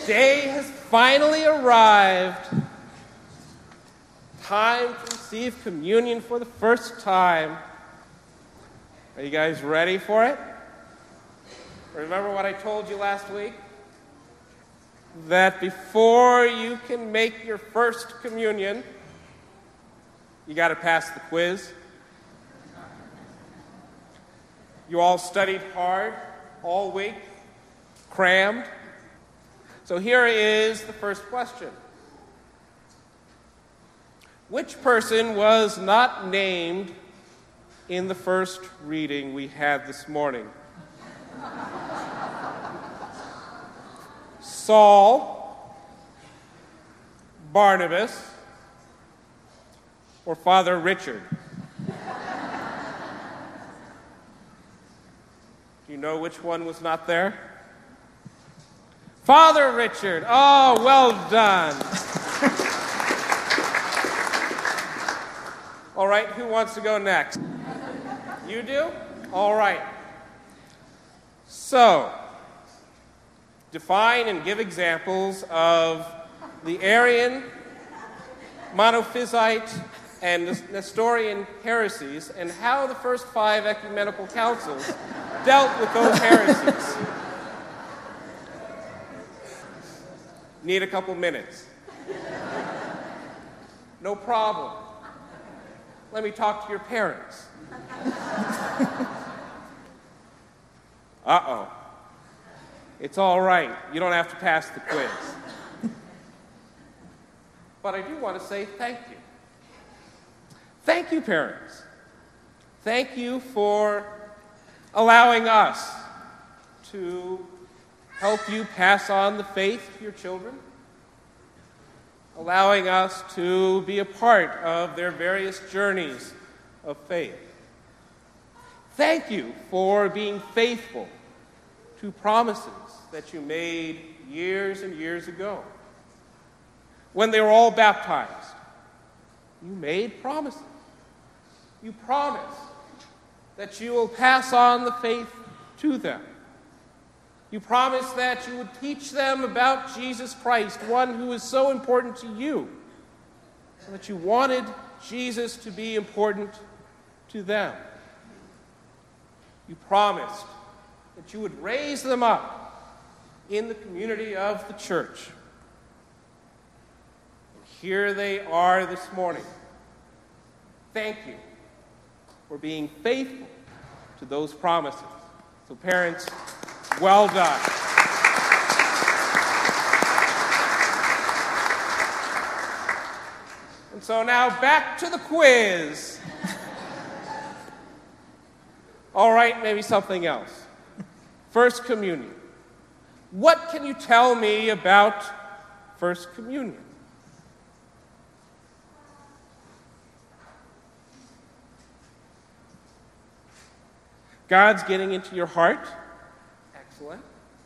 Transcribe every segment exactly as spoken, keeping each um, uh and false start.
day has finally arrived. Time to receive communion for the first time. Are you guys ready for it? Remember what I told you last week? That before you can make your first communion, you got to pass the quiz. You all studied hard all week, crammed. So here is the first question. Which person was not named in the first reading we had this morning? Saul, Barnabas, or Father Richard? Do you know which one was not there? Father Richard. Oh, well done. All right, who wants to go next? You do? All right. So, define and give examples of the Arian, Monophysite, and Nestorian heresies, and how the first five ecumenical councils dealt with those heresies. Need a couple minutes. No problem. Let me talk to your parents. Uh-oh. It's all right. You don't have to pass the quiz. But I do want to say thank you. Thank you, parents. Thank you for allowing us to help you pass on the faith to your children, allowing us to be a part of their various journeys of faith. Thank you for being faithful to promises that you made years and years ago. When they were all baptized, you made promises. You promised that you will pass on the faith to them. You promised that you would teach them about Jesus Christ, one who is so important to you, and that you wanted Jesus to be important to them. You promised that you would raise them up in the community of the church. And here they are this morning. Thank you for being faithful to those promises. So parents, well done. And so now back to the quiz. All right, maybe something else. First Communion. What can you tell me about First Communion? God's getting into your heart. Excellent.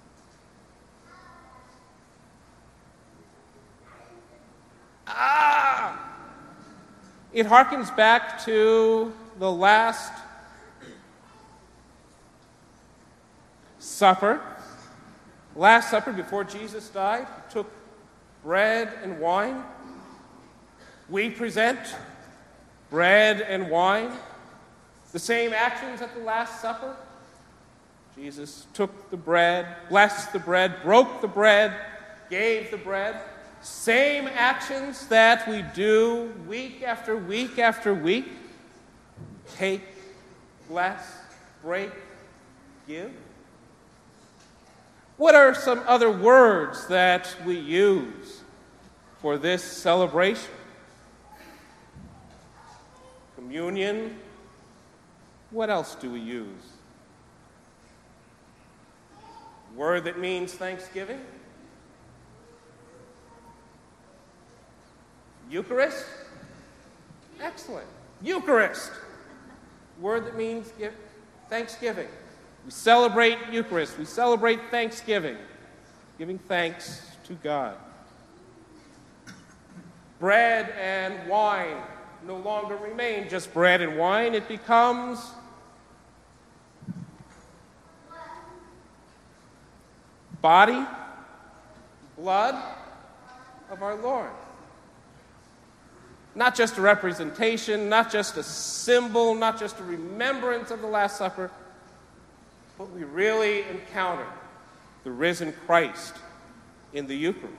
Ah! It harkens back to the Last Supper. Last Supper before Jesus died. He took bread and wine. We present bread and wine. The same actions at the Last Supper. Jesus took the bread, blessed the bread, broke the bread, gave the bread. Same actions that we do week after week after week. Take, bless, break, give. What are some other words that we use for this celebration? Communion. What else do we use? Word that means thanksgiving? Eucharist? Excellent. Eucharist. Word that means give, thanksgiving. We celebrate Eucharist. We celebrate Thanksgiving. Giving thanks to God. Bread and wine no longer remain just bread and wine. It becomes body, blood of our Lord. Not just a representation, not just a symbol, not just a remembrance of the Last Supper, but we really encounter the risen Christ in the Eucharist.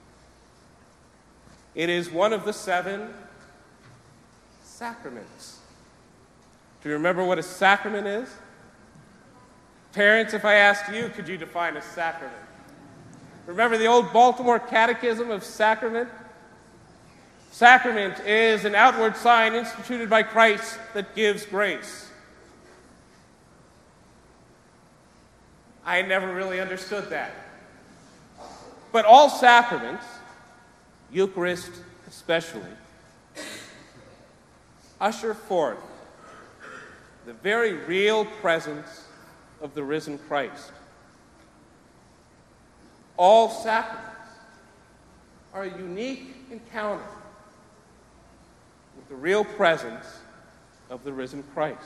It is one of the seven sacraments. Do you remember what a sacrament is? Parents, if I asked you, could you define a sacrament? Remember the old Baltimore Catechism of Sacrament? Sacrament is an outward sign instituted by Christ that gives grace. I never really understood that. But all sacraments, Eucharist especially, usher forth the very real presence of the risen Christ. All sacraments are a unique encounter with the real presence of the risen Christ.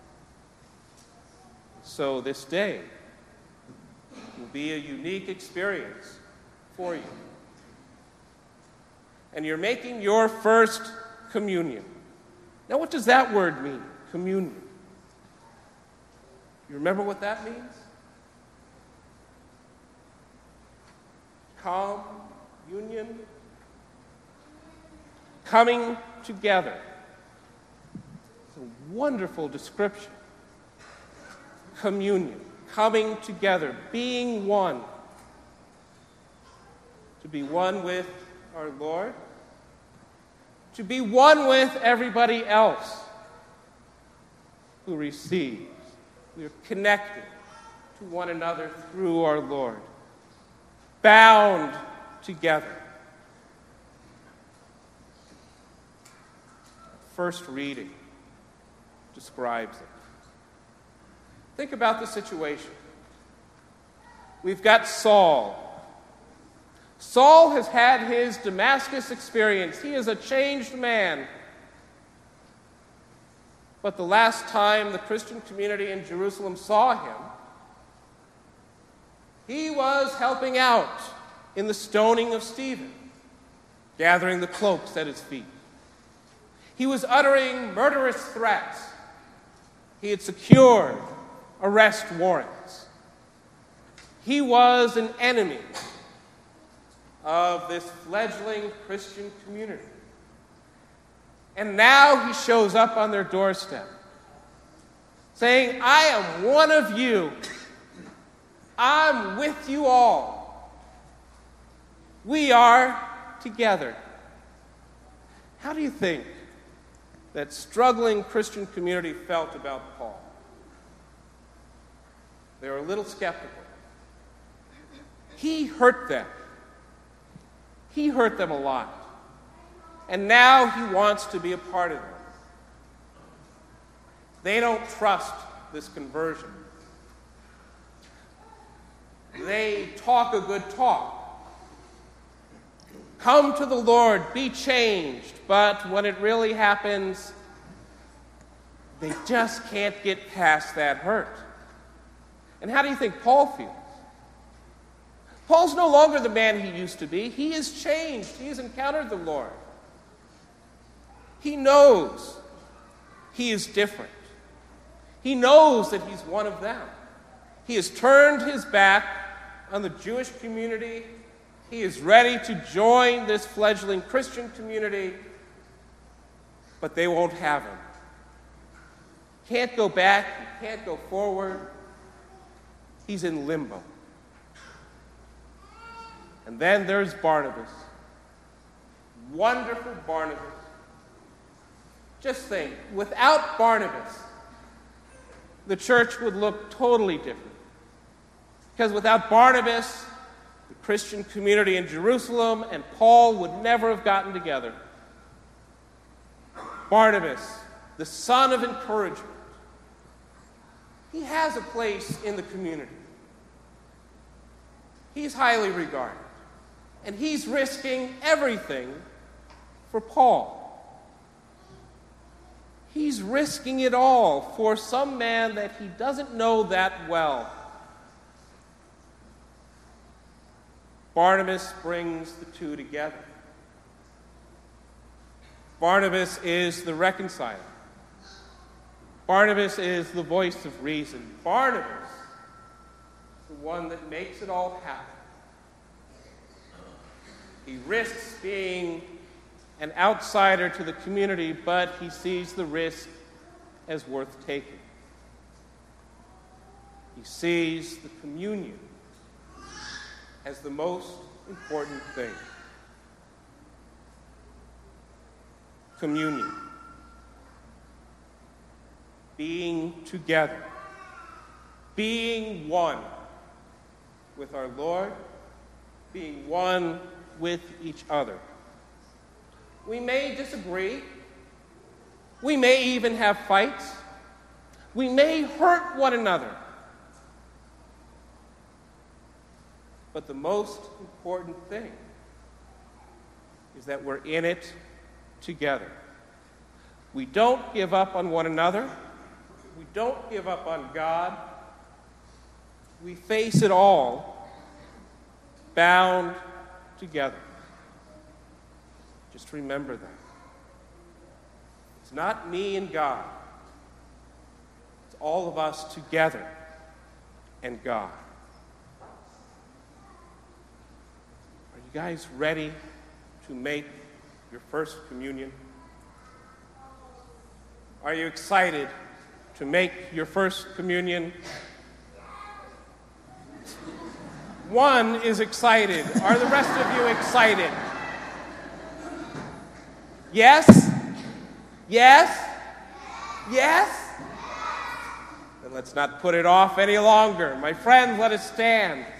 So this day will be a unique experience for you. And you're making your first communion. Now, what does that word mean, communion? You remember what that means? Communion. Coming together. It's a wonderful description. Communion. Coming together. Being one. To be one with our Lord. To be one with everybody else who receives. We are connected to one another through our Lord. Bound together. First reading describes it. Think about the situation. We've got Saul. Saul has had his Damascus experience. He is a changed man. But the last time the Christian community in Jerusalem saw him, he was helping out in the stoning of Stephen, gathering the cloaks at his feet. He was uttering murderous threats. He had secured arrest warrants. He was an enemy of this fledgling Christian community. And now he shows up on their doorstep saying, I am one of you. I'm with you all. We are together. How do you think that struggling Christian community felt about Paul? They were a little skeptical. He hurt them. He hurt them a lot. And now he wants to be a part of them. They don't trust this conversion. They talk a good talk. Come to the Lord, be changed. But when it really happens, they just can't get past that hurt. And how do you think Paul feels? Paul's no longer the man he used to be. He is changed. He has encountered the Lord. He knows he is different. He knows that he's one of them. He has turned his back on the Jewish community. He is ready to join this fledgling Christian community, but they won't have him. Can't go back, he can't go forward. He's in limbo. And then there's Barnabas. Wonderful Barnabas. Just think, without Barnabas, the church would look totally different. Because without Barnabas, the Christian community in Jerusalem and Paul would never have gotten together. Barnabas, the son of encouragement, he has a place in the community. He's highly regarded. And he's risking everything for Paul. He's risking it all for some man that he doesn't know that well. Barnabas brings the two together. Barnabas is the reconciler. Barnabas is the voice of reason. Barnabas is the one that makes it all happen. He risks being an outsider to the community, but he sees the risk as worth taking. He sees the communion as the most important thing. Communion. Being together. Being one with our Lord. Being one with each other. We may disagree. We may even have fights. We may hurt one another. But the most important thing is that we're in it together. We don't give up on one another. We don't give up on God. We face it all bound together. Just remember that. It's not me and God. It's all of us together and God. Are you guys ready to make your first communion? Are you excited to make your first communion? One is excited. Are the rest of you excited? Yes? Yes? Yes? Then let's not put it off any longer. My friends, let us stand.